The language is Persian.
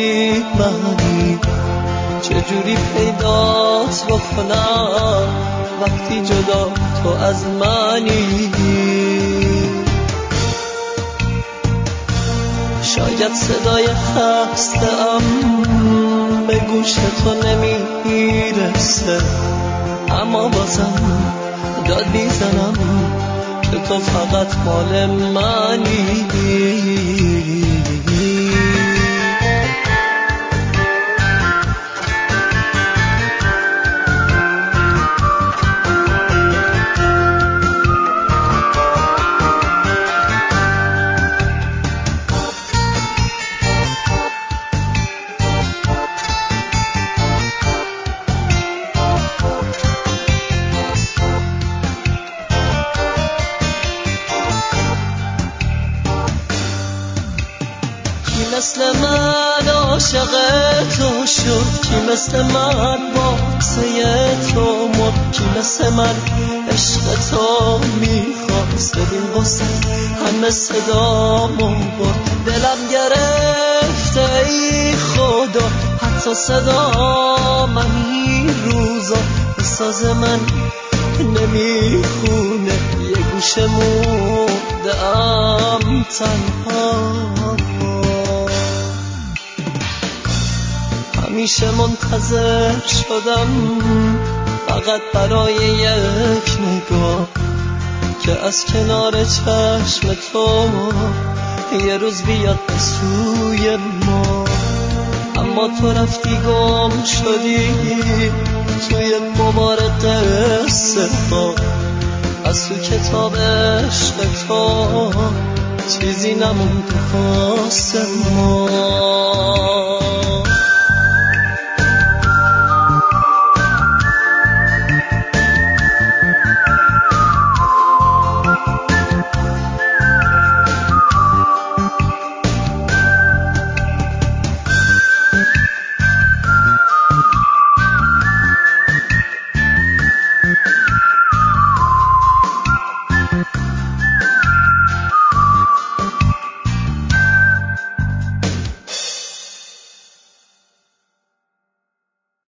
بی معنی، چجوری پیدات بکنم وقتی جدا تو از منی. شاید صدای خسته‌ام به گوش تو نمیرسه، اما بازم داد میزنم که تو فقط مال منی. مثل من عاشق تو شد، کی مثل من واسه تو مرد، کی مثل من عشق تو میخواست. ببین واسه همه صدامو برد، دلم گرفته ای خدا، حتی صدا من این روزا به ساز من نمیخونه. یه گوشه موندم تنها، همیشه منتظر شدم فقط برای یک نگاه که از کنار چشم تو یه روز بیاد به سوی ما. اما تو رفتی گم شدی توی غبار قصه ها، از تو کتاب عشق تو چیزی نمونده واسه ما.